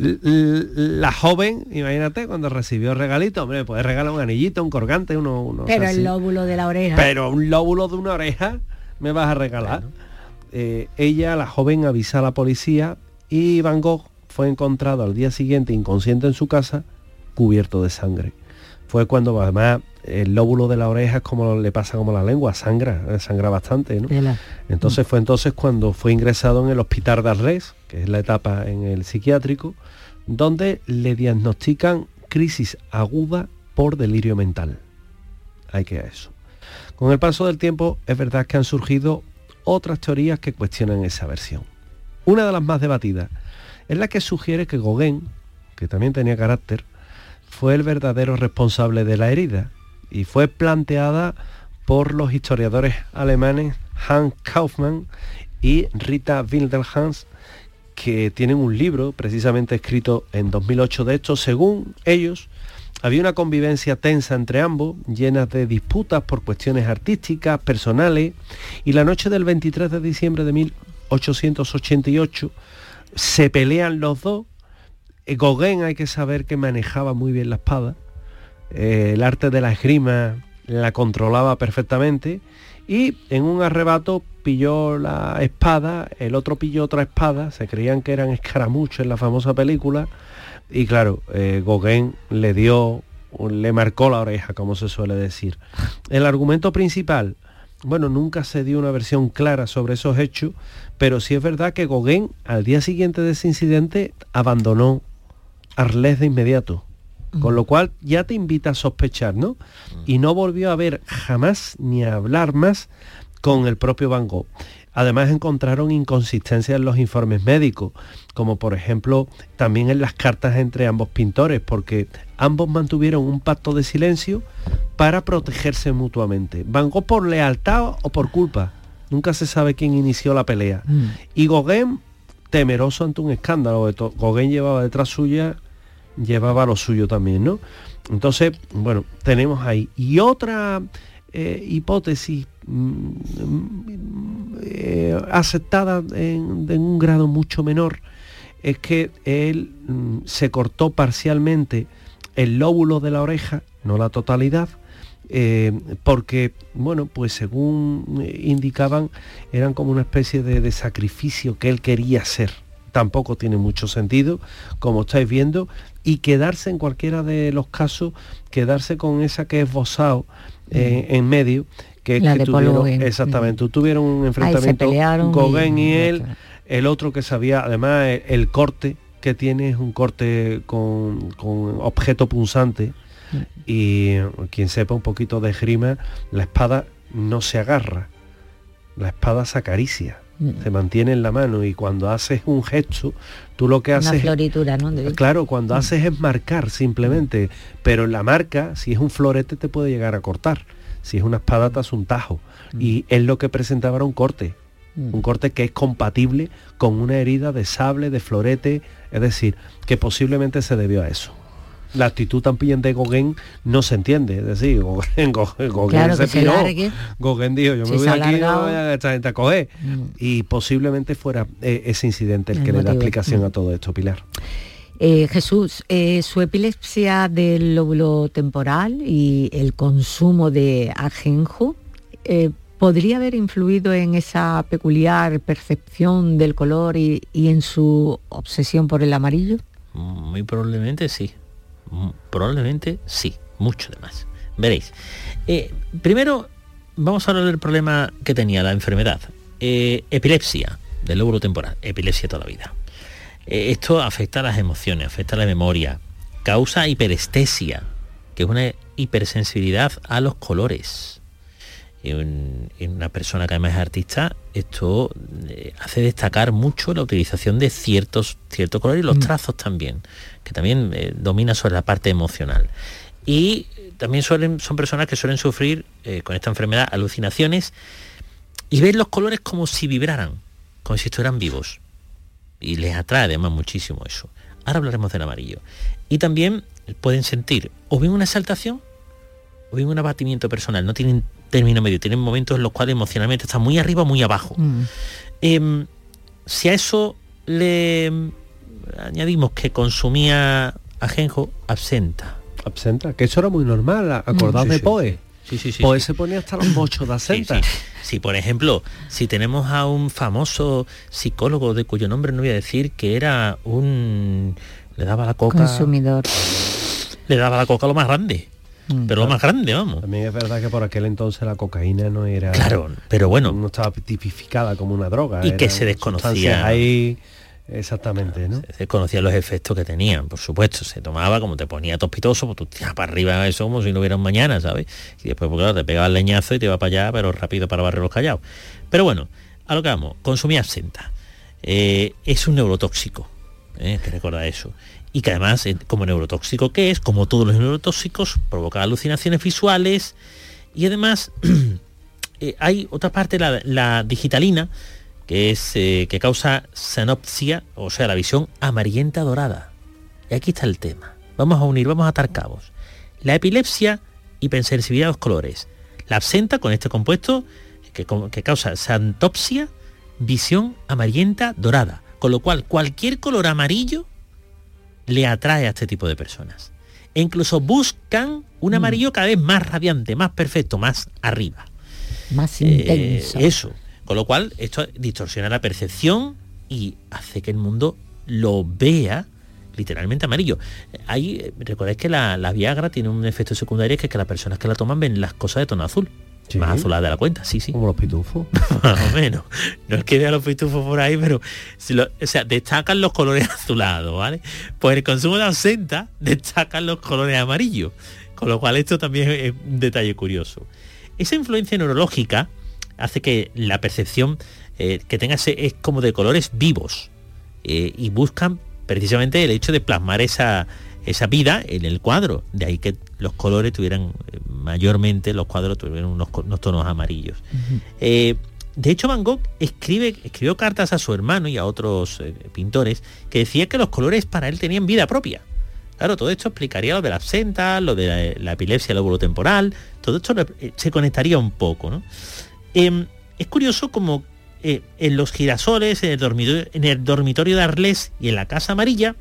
La joven, imagínate, cuando recibió regalito, hombre, puede regalar un anillito, un colgante, uno, uno pero así. El lóbulo de la oreja. Pero un lóbulo de una oreja me vas a regalar. Bueno. Eh, ella, la joven, avisa a la policía y Van Gogh fue encontrado al día siguiente inconsciente en su casa, cubierto de sangre. Fue cuando además el lóbulo de la oreja es como le pasa como la lengua, sangra, sangra bastante, ¿no? Entonces fue entonces cuando fue ingresado en el Hospital d'Arles, que es la etapa en el psiquiátrico, donde le diagnostican crisis aguda por delirio mental. Hay que eso. Con el paso del tiempo es verdad que han surgido otras teorías que cuestionan esa versión. Una de las más debatidas es la que sugiere que Gauguin, que también tenía carácter, fue el verdadero responsable de la herida y fue planteada por los historiadores alemanes Hans Kaufmann y Rita Wilderhans, que tienen un libro precisamente escrito en dos mil ocho de esto. Según ellos, había una convivencia tensa entre ambos, llena de disputas por cuestiones artísticas, personales, y la noche del veintitrés de diciembre de mil ochocientos ochenta y ocho se pelean los dos. Gauguin, hay que saber que manejaba muy bien la espada, eh, el arte de la esgrima la controlaba perfectamente, y en un arrebato pilló la espada, el otro pilló otra espada, se creían que eran escaramuchos en la famosa película, y claro, eh, Gauguin le dio, le marcó la oreja, como se suele decir. El argumento principal, bueno, nunca se dio una versión clara sobre esos hechos, pero sí es verdad que Gauguin, al día siguiente de ese incidente, abandonó Arles de inmediato, con lo cual ya te invita a sospechar, ¿no? Y no volvió a ver jamás ni a hablar más con el propio Van Gogh. Además encontraron inconsistencias en los informes médicos, como por ejemplo también en las cartas entre ambos pintores, porque ambos mantuvieron un pacto de silencio para protegerse mutuamente. Van Gogh por lealtad o por culpa, nunca se sabe quién inició la pelea. Mm. Y Gauguin, temeroso ante un escándalo, Gauguin llevaba detrás suya, llevaba lo suyo también, ¿no? Entonces, bueno, tenemos ahí. Y otra eh, hipótesis mm, eh, aceptada en, en un grado mucho menor es que él mm, se cortó parcialmente el lóbulo de la oreja, no la totalidad, eh, porque, bueno, pues según indicaban, eran como una especie de, de sacrificio que él quería hacer. Tampoco tiene mucho sentido, como estáis viendo, y quedarse en cualquiera de los casos, quedarse con esa que es esbozado eh, en medio, que es la que tuvieron, exactamente, tuvieron un enfrentamiento, Gauguin y, y él, el otro que sabía, además el, el corte que tiene es un corte con, con objeto punzante, y quien sepa un poquito de esgrima, la espada no se agarra, la espada se acaricia, se mantiene en la mano, y cuando haces un gesto, tú lo que haces... Una floritura, ¿no? Claro, cuando mm. haces es marcar simplemente, pero en la marca, si es un florete te puede llegar a cortar, si es una espada te hace un tajo, mm. y él lo que presentaba era un corte, mm. un corte que es compatible con una herida de sable, de florete, es decir, que posiblemente se debió a eso. la actitud también de Gauguin no se entiende, es decir, Gauguin, Gauguin claro, se que piró, se Gauguin dijo, yo si me voy se aquí, no alargado. voy a esta gente a coger, mm. y posiblemente fuera eh, ese incidente el, el que motivo. le da explicación mm. a todo esto, Pilar. Eh, Jesús, eh, su epilepsia del lóbulo temporal y el consumo de ajenjo, eh, ¿podría haber influido en esa peculiar percepción del color y, y en su obsesión por el amarillo? Muy probablemente sí. Probablemente sí. Mucho de más. Veréis. Eh, primero, vamos a hablar del problema que tenía la enfermedad. Eh, epilepsia del lóbulo temporal. Epilepsia toda la vida. Eh, esto afecta a las emociones, afecta a la memoria. Causa hiperestesia, que es una hipersensibilidad a los colores. En, en una persona que además es artista, esto eh, hace destacar mucho la utilización de ciertos, ciertos colores y los trazos también, que también eh, domina sobre la parte emocional. Y también suelen, son personas que suelen sufrir eh, con esta enfermedad alucinaciones y ver los colores como si vibraran, como si estuvieran vivos. Y les atrae además muchísimo eso. Ahora hablaremos del amarillo. Y también pueden sentir o bien una exaltación o bien un abatimiento personal. No tienen término medio, tienen momentos en los cuales emocionalmente están muy arriba o muy abajo. Mm. Eh, si a eso le añadimos que consumía ajenjo, absenta. Absenta, que eso era muy normal, acordaos mm. sí, de sí, Poe. Sí, sí, sí, Poe sí. se ponía hasta los mochos de absenta. Sí, sí. Sí, por ejemplo, si tenemos a un famoso psicólogo de cuyo nombre no voy a decir, que era un... le daba la coca... consumidor. Le daba la coca lo más grande. Pero claro, lo más grande, vamos. También es verdad que por aquel entonces la cocaína no era... Claro, pero bueno. No estaba tipificada como una droga. Y que se desconocía. Ahí, exactamente, ¿no? Se desconocían los efectos que tenían, por supuesto. Se tomaba, como te ponía tospitoso, pues tú tiras para arriba eso como si no hubiera un mañana, ¿sabes? Y después, pues claro, te pegaba el leñazo y te iba para allá, pero rápido para barrer los callados. Pero bueno, a lo que vamos, consumía absenta. Eh, es un neurotóxico, ¿eh? Que recuerda eso. Y que además, como neurotóxico que es, como todos los neurotóxicos, provoca alucinaciones visuales. Y además, eh, hay otra parte, la, la digitalina, que es eh, que causa sanopsia, o sea, la visión amarillenta dorada. Y aquí está el tema. Vamos a unir, vamos a atar cabos. La epilepsia, hipersensibilidad a los colores. La absenta, con este compuesto, que, que causa sanopsia, visión amarillenta dorada. Con lo cual, cualquier color amarillo le atrae a este tipo de personas. E incluso buscan un amarillo cada vez más radiante, más perfecto, más arriba. Más intenso. Eh, eso. Con lo cual, esto distorsiona la percepción y hace que el mundo lo vea literalmente amarillo. Ahí, recordáis que la, la Viagra tiene un efecto secundario, que es que las personas que la toman ven las cosas de tono azul. Sí. Más azulada de la cuenta, sí, sí. Como los pitufos. Más o menos. No es que vea los pitufos por ahí, pero si lo, o sea, destacan los colores azulados, ¿vale? Pues el consumo de absenta destacan los colores amarillos. Con lo cual esto también es un detalle curioso. Esa influencia neurológica hace que la percepción eh, que tenga ese, es como de colores vivos. Eh, y buscan precisamente el hecho de plasmar esa, esa vida en el cuadro. De ahí que los colores tuvieran, mayormente los cuadros tuvieran unos, unos tonos amarillos. Uh-huh. Eh, de hecho, Van Gogh escribe, escribió cartas a su hermano y a otros eh, pintores que decía que los colores para él tenían vida propia. Claro, todo esto explicaría lo de la absenta, lo de la, la epilepsia del lóbulo temporal, todo esto eh, se conectaría un poco, ¿no? Eh, es curioso como eh, en los girasoles, en el, dormitorio, en el dormitorio de Arles y en la Casa Amarilla,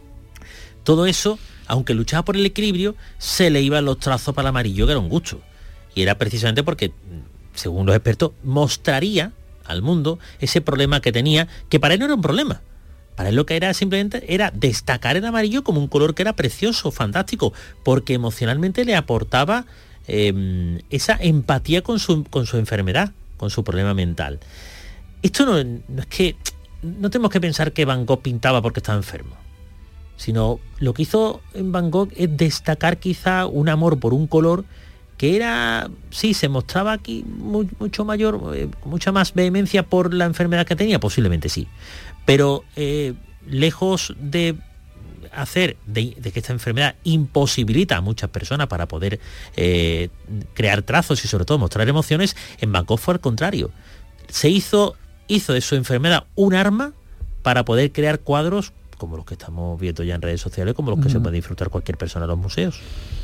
todo eso, aunque luchaba por el equilibrio, se le iban los trazos para el amarillo, que era un gusto. Y era precisamente porque, según los expertos, mostraría al mundo ese problema que tenía, que para él no era un problema. Para él lo que era simplemente era destacar el amarillo como un color que era precioso, fantástico, porque emocionalmente le aportaba eh, esa empatía con su, con su enfermedad, con su problema mental. Esto no, no es que... No tenemos que pensar que Van Gogh pintaba porque estaba enfermo, sino lo que hizo en Van Gogh es destacar quizá un amor por un color que era, sí, se mostraba aquí muy, mucho mayor, eh, mucha más vehemencia por la enfermedad que tenía, posiblemente sí, pero eh, lejos de hacer de, de que esta enfermedad imposibilita a muchas personas para poder eh, crear trazos y sobre todo mostrar emociones, en Van Gogh fue al contrario. Se hizo, hizo de su enfermedad un arma para poder crear cuadros como los que estamos viendo ya en redes sociales, como los que mm. se puede disfrutar cualquier persona en los museos.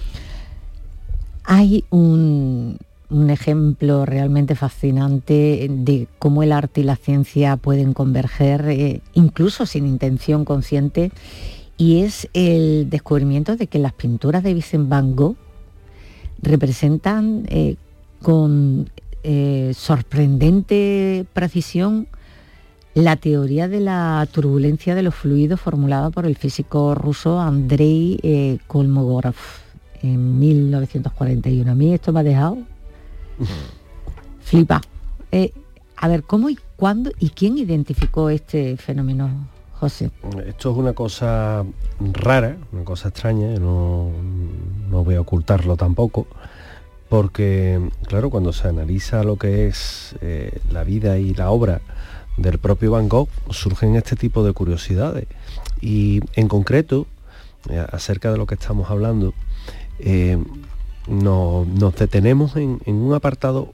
Hay un, un ejemplo realmente fascinante de cómo el arte y la ciencia pueden converger, eh, incluso sin intención consciente, y es el descubrimiento de que las pinturas de Vincent van Gogh representan eh, con eh, sorprendente precisión la teoría de la turbulencia de los fluidos formulada por el físico ruso Andrei eh, Kolmogorov en mil novecientos cuarenta y uno. A mí esto me ha dejado uh-huh. flipa. Eh, a ver, ¿cómo y cuándo y quién identificó este fenómeno, José? Esto es una cosa rara, una cosa extraña, no, no voy a ocultarlo tampoco, porque, claro, cuando se analiza lo que es eh, la vida y la obra del propio Van Gogh, surgen este tipo de curiosidades. Y en concreto, eh, acerca de lo que estamos hablando, eh, no, nos detenemos en, en un apartado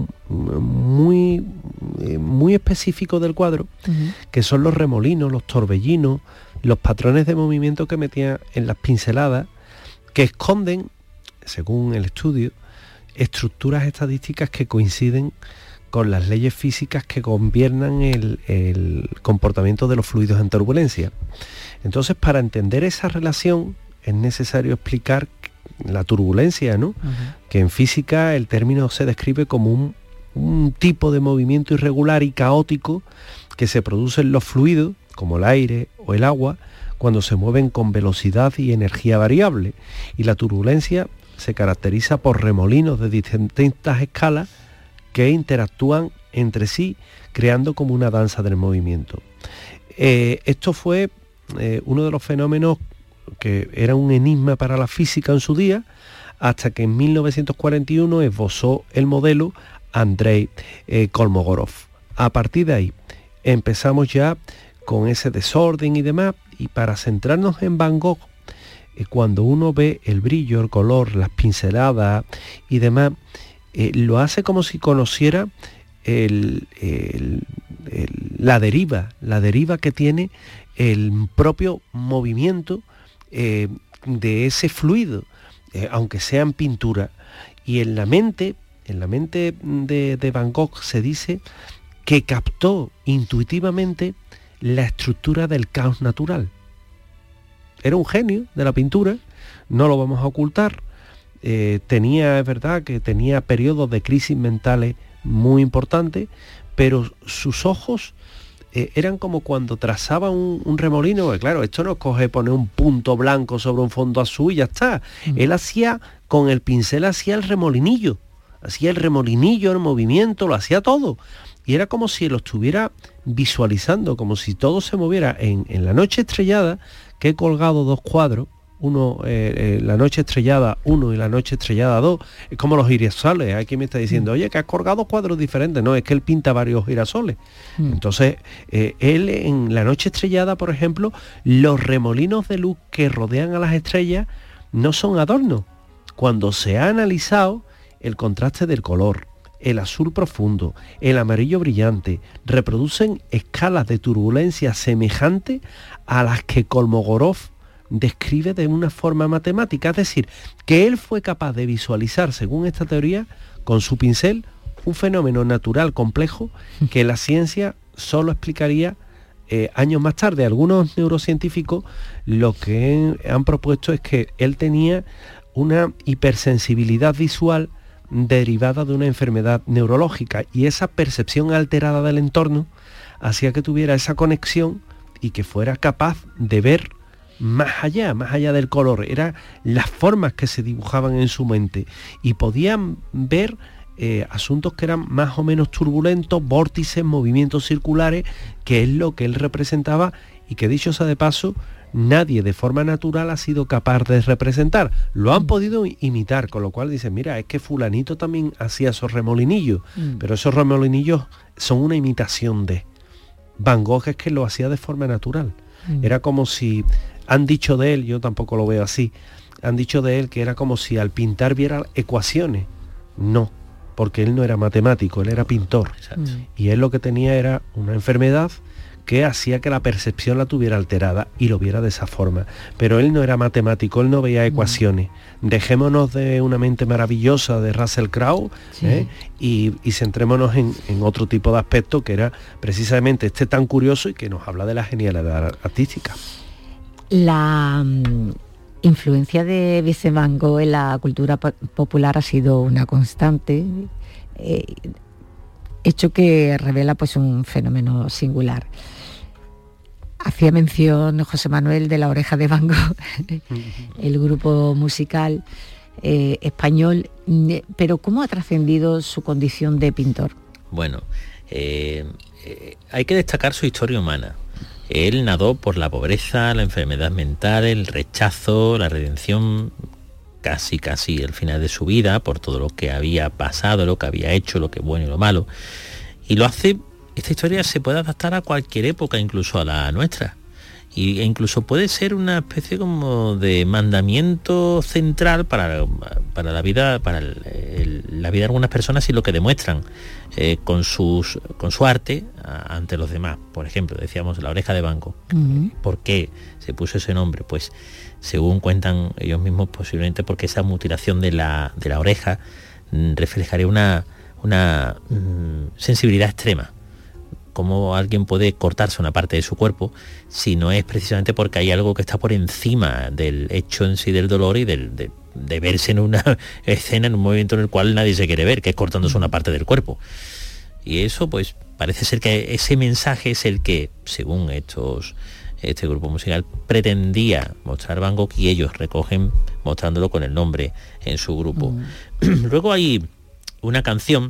muy, muy específico del cuadro, uh-huh. que son los remolinos, los torbellinos, los patrones de movimiento que metía en las pinceladas, que esconden, según el estudio, estructuras estadísticas que coinciden con las leyes físicas que gobiernan el, el comportamiento de los fluidos en turbulencia. Entonces, para entender esa relación es necesario explicar la turbulencia, ¿no? Uh-huh. Que en física el término se describe como un, un tipo de movimiento irregular y caótico que se produce en los fluidos, como el aire o el agua, cuando se mueven con velocidad y energía variable. Y la turbulencia se caracteriza por remolinos de distintas escalas que interactúan entre sí, creando como una danza del movimiento. Eh, esto fue eh, uno de los fenómenos que era un enigma para la física en su día, hasta que en mil novecientos cuarenta y uno esbozó el modelo Andrei eh, Kolmogorov. A partir de ahí empezamos ya con ese desorden y demás, y para centrarnos en Van Gogh, eh, cuando uno ve el brillo, el color, las pinceladas y demás, eh, lo hace como si conociera el, el, el, la deriva, la deriva que tiene el propio movimiento eh, de ese fluido, eh, aunque sea en pintura. Y en la mente, en la mente de, de Van Gogh se dice que captó intuitivamente la estructura del caos natural. Era un genio de la pintura, no lo vamos a ocultar. Eh, tenía, es verdad, que tenía periodos de crisis mentales muy importantes, pero sus ojos eh, eran como cuando trazaba un, un remolino, porque claro, esto no es coger, poner un punto blanco sobre un fondo azul y ya está. Mm. Él hacía, con el pincel hacía el remolinillo, hacía el remolinillo, el movimiento, lo hacía todo. Y era como si lo estuviera visualizando, como si todo se moviera. En, en La noche estrellada, que he colgado dos cuadros, uno, eh, eh, La noche estrellada uno y La noche estrellada dos, es como los girasoles. Hay quien me está diciendo, oye, que has colgado cuadros diferentes. No, es que él pinta varios girasoles. Mm. Entonces, eh, él en La noche estrellada, por ejemplo, los remolinos de luz que rodean a las estrellas no son adornos. Cuando se ha analizado el contraste del color, el azul profundo, el amarillo brillante, reproducen escalas de turbulencia semejantes a las que Kolmogorov describe de una forma matemática. Es decir, que él fue capaz de visualizar, según esta teoría, con su pincel, un fenómeno natural complejo que la ciencia solo explicaría eh, años más tarde. Algunos neurocientíficos lo que han propuesto es que él tenía una hipersensibilidad visual derivada de una enfermedad neurológica, y esa percepción alterada del entorno hacía que tuviera esa conexión y que fuera capaz de ver más allá, más allá del color. Eran las formas que se dibujaban en su mente y podían ver eh, asuntos que eran más o menos turbulentos, vórtices, movimientos circulares, que es lo que él representaba y que, dicho sea de paso, nadie de forma natural ha sido capaz de representar. Lo han podido imitar, con lo cual dicen, mira, es que fulanito también hacía esos remolinillos, mm. pero esos remolinillos son una imitación de. Van Gogh es que lo hacía de forma natural. Mm. Era como si, han dicho de él, yo tampoco lo veo así, han dicho de él que era como si al pintar viera ecuaciones. No, porque él no era matemático, él era pintor. Mm. Y él lo que tenía era una enfermedad que hacía que la percepción la tuviera alterada y lo viera de esa forma. Pero él no era matemático, él no veía ecuaciones. Dejémonos de una mente maravillosa de Russell Crowe, sí. ¿eh? y, y centrémonos en, en otro tipo de aspecto, que era precisamente este tan curioso y que nos habla de la genialidad artística. La um, influencia de Vincent Van Gogh en la cultura po- popular ha sido una constante, eh, hecho que revela pues un fenómeno singular. Hacía mención José Manuel de La Oreja de Van Gogh, el grupo musical eh, español, pero ¿cómo ha trascendido su condición de pintor? Bueno, eh, eh, hay que destacar su historia humana. Él nadó por la pobreza, la enfermedad mental, el rechazo, la redención, casi casi el final de su vida, por todo lo que había pasado, lo que había hecho, lo que es bueno y lo malo. Y lo hace, esta historia se puede adaptar a cualquier época, incluso a la nuestra. Y, e incluso puede ser una especie como de mandamiento central para, para la vida, para el, el, la vida de algunas personas y lo que demuestran eh, con, sus, con su arte a, ante los demás. Por ejemplo, decíamos La Oreja de Van Gogh. Uh-huh. ¿Por qué se puso ese nombre? Pues según cuentan ellos mismos, posiblemente porque esa mutilación de la, de la oreja mm, reflejaría una, una mm, sensibilidad extrema. Cómo alguien puede cortarse una parte de su cuerpo si no es precisamente porque hay algo que está por encima del hecho en sí del dolor y del, de, de verse en una escena, en un movimiento en el cual nadie se quiere ver, que es cortándose una parte del cuerpo. Y eso, pues, parece ser que ese mensaje es el que, según estos, este grupo musical, pretendía mostrar Van Gogh, y ellos recogen mostrándolo con el nombre en su grupo. Mm. Luego hay una canción,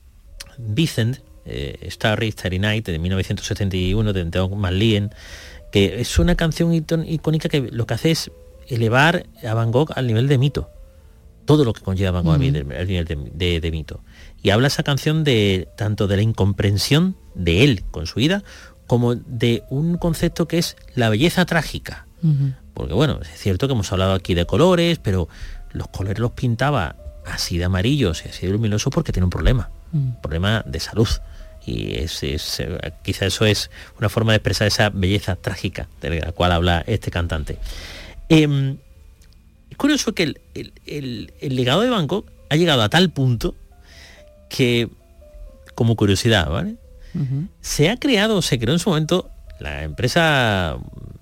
Vincent, Eh, Starry Starry Night, de mil novecientos setenta y uno, de Don McLean, que es una canción icónica que lo que hace es elevar a Van Gogh al nivel de mito, todo lo que conlleva Van Gogh mm. al nivel de, de, de mito, y habla esa canción de tanto de la incomprensión de él con su vida, como de un concepto que es la belleza trágica, mm-hmm. porque bueno, es cierto que hemos hablado aquí de colores, pero los colores los pintaba así de amarillos y así de luminosos porque tiene un problema, un mm. problema de salud. Y es, es, quizá eso es una forma de expresar esa belleza trágica de la cual habla este cantante. Eh, es curioso que el, el, el, el legado de Van Gogh ha llegado a tal punto que, como curiosidad, ¿vale? Uh-huh. Se ha creado, se creó en su momento, la empresa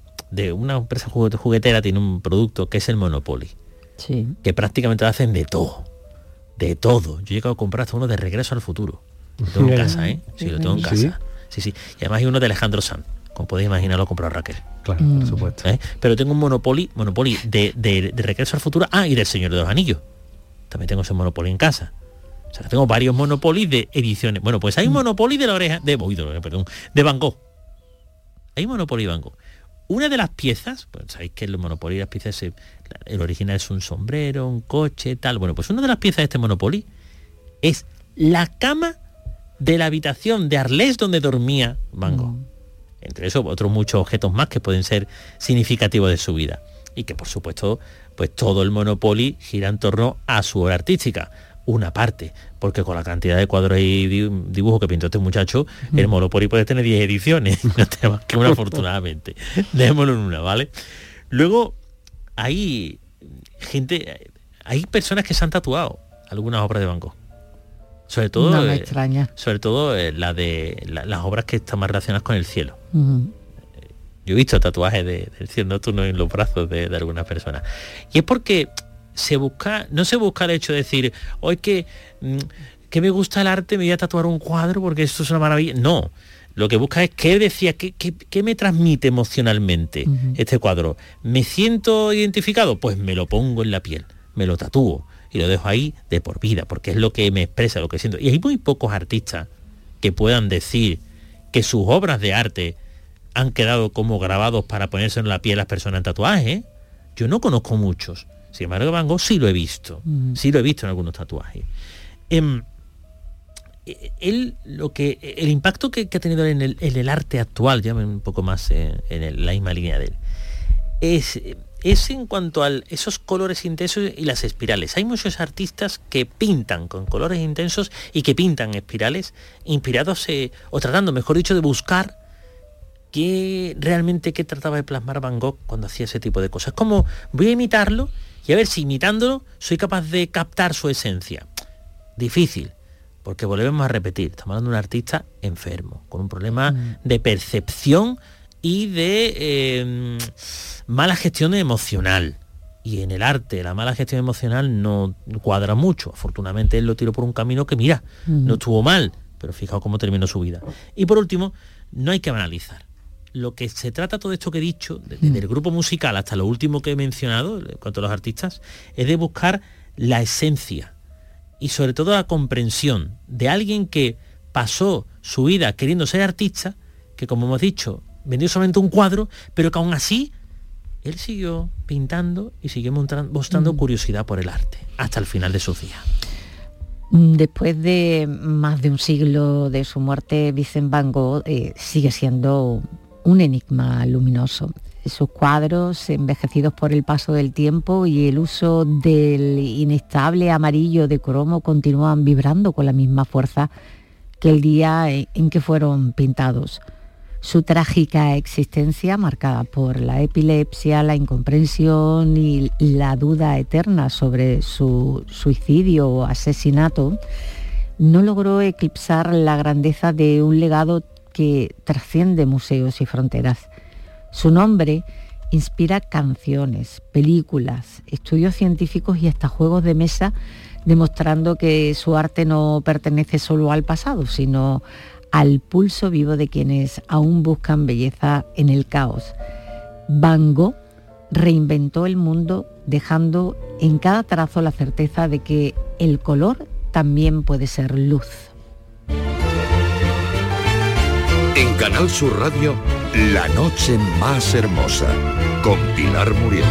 de una empresa juguetera tiene un producto que es el Monopoly, sí. que prácticamente lo hacen de todo, de todo. Yo he llegado a comprar hasta uno de Regreso al Futuro. Lo tengo en casa, ¿eh? Sí, lo tengo en casa. Sí, sí. sí. Y además hay uno de Alejandro Sanz, como podéis imaginar, lo compró Raquel. Claro, mm. por supuesto. ¿Eh? Pero tengo un Monopoly, Monopoly de, de, de Regreso al Futuro, ah, y del Señor de los Anillos. También tengo ese Monopoly en casa. O sea, tengo varios Monopoly de ediciones. Bueno, pues hay un Monopoly de la oreja, de, oh, perdón, de Van Gogh. Hay un Monopoly Van Gogh. Una de las piezas, pues sabéis que el Monopoly, las piezas, el original es un sombrero, un coche, tal. Bueno, pues una de las piezas de este Monopoly es la cama de la habitación de Arles donde dormía Van Gogh. Mm. Entre eso, otros muchos objetos más que pueden ser significativos de su vida. Y que, por supuesto, pues todo el Monopoly gira en torno a su obra artística. Una parte, porque con la cantidad de cuadros y dibujos que pintó este muchacho, mm. el Monopoly puede tener diez ediciones, no tengo más que una, afortunadamente. Dejémoslo en una, ¿vale? Luego, hay gente, hay personas que se han tatuado algunas obras de Van Gogh. Sobre todo, no me extraña. Eh, sobre todo eh, la de la, las obras que están más relacionadas con el cielo. Uh-huh. Yo he visto tatuajes de, del cielo nocturno en los brazos de, de algunas personas. Y es porque se busca, no se busca el hecho de decir, hoy que, que me gusta el arte, me voy a tatuar un cuadro porque esto es una maravilla. No, lo que busca es qué decía, qué, qué, qué me transmite emocionalmente uh-huh. este cuadro. ¿Me siento identificado? Pues me lo pongo en la piel, me lo tatúo. Y lo dejo ahí de por vida, porque es lo que me expresa, lo que siento. Y hay muy pocos artistas que puedan decir que sus obras de arte han quedado como grabados para ponerse en la piel las personas en tatuajes. Yo no conozco muchos. Sin embargo, Van Gogh sí lo he visto. Mm. Sí lo he visto en algunos tatuajes. Eh, él, lo que, el impacto que, que ha tenido en el, en el arte actual, ya un poco más eh, en el, la misma línea de él, es... es en cuanto a esos colores intensos y las espirales. Hay muchos artistas que pintan con colores intensos y que pintan espirales inspirados eh, o tratando, mejor dicho, de buscar qué realmente qué trataba de plasmar Van Gogh cuando hacía ese tipo de cosas. Como voy a imitarlo y a ver si imitándolo soy capaz de captar su esencia. Difícil, porque volvemos a repetir, estamos hablando de un artista enfermo, con un problema mm. de percepción y de eh, mala gestión emocional. Y en el arte la mala gestión emocional no cuadra mucho. Afortunadamente él lo tiró por un camino que, mira, mm. no estuvo mal, pero fijaos cómo terminó su vida. Y por último, no hay que banalizar. Lo que se trata todo esto que he dicho, desde mm. el grupo musical hasta lo último que he mencionado, en cuanto a los artistas, es de buscar la esencia y sobre todo la comprensión de alguien que pasó su vida queriendo ser artista, que como hemos dicho, vendió solamente un cuadro, pero que aún así él siguió pintando y siguió mostrando mm. curiosidad por el arte hasta el final de sus días. Después de más de un siglo de su muerte, Vincent Van Gogh eh, sigue siendo un enigma luminoso. Sus cuadros, envejecidos por el paso del tiempo y el uso del inestable amarillo de cromo, continúan vibrando con la misma fuerza que el día en que fueron pintados. Su trágica existencia, marcada por la epilepsia, la incomprensión y la duda eterna sobre su suicidio o asesinato, no logró eclipsar la grandeza de un legado que trasciende museos y fronteras. Su nombre inspira canciones, películas, estudios científicos y hasta juegos de mesa, demostrando que su arte no pertenece solo al pasado, sino al pulso vivo de quienes aún buscan belleza en el caos. Van Gogh reinventó el mundo, dejando en cada trazo la certeza de que el color también puede ser luz. En Canal Sur Radio, La noche más hermosa, con Pilar Muriel.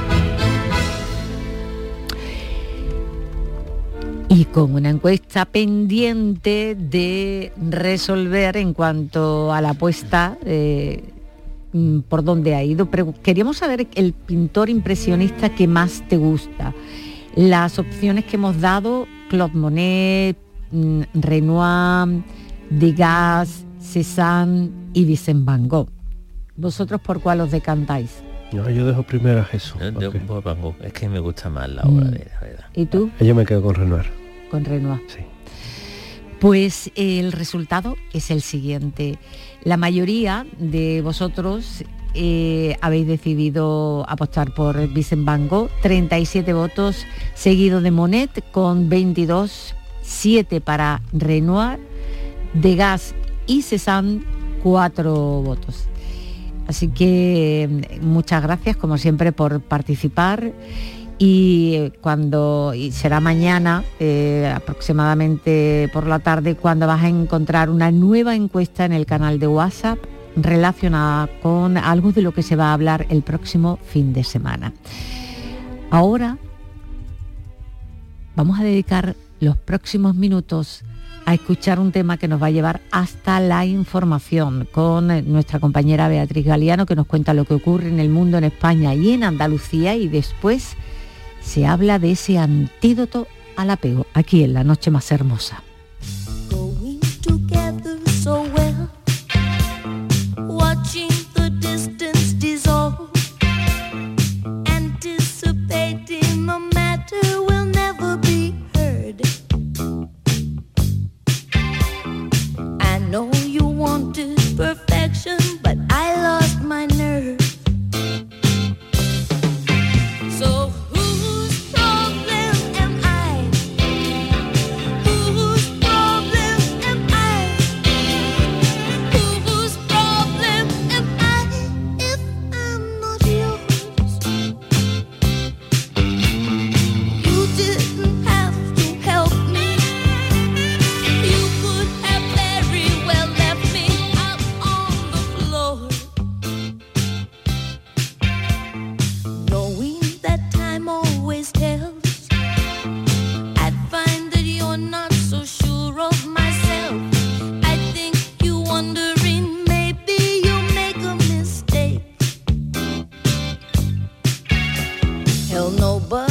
Y con una encuesta pendiente de resolver en cuanto a la apuesta, eh, por dónde ha ido. Pero queríamos saber el pintor impresionista que más te gusta. Las opciones que hemos dado: Claude Monet, Renoir, Degas, Cézanne y Vincent Van Gogh. ¿Vosotros por cuál os decantáis? No, yo dejo primero a Jesús. Yo, yo por Van Gogh. Es que me gusta más la obra mm. de él, la verdad. ¿Y tú? Yo me quedo con Renoir. Con Renoir. Sí. Pues el resultado es el siguiente. La mayoría de vosotros eh, habéis decidido apostar por Vincent Van Gogh, treinta y siete votos, seguido de Monet con veintidós, siete para Renoir, Degas y Cézanne, cuatro votos. Así que muchas gracias, como siempre, por participar. Y cuando y será mañana, eh, aproximadamente por la tarde, cuando vas a encontrar una nueva encuesta en el canal de WhatsApp relacionada con algo de lo que se va a hablar el próximo fin de semana. Ahora vamos a dedicar los próximos minutos a escuchar un tema que nos va a llevar hasta la información, con nuestra compañera Beatriz Galiano, que nos cuenta lo que ocurre en el mundo, en España y en Andalucía, y después se habla de ese antídoto al apego, aquí en La Noche Más Hermosa. Nobody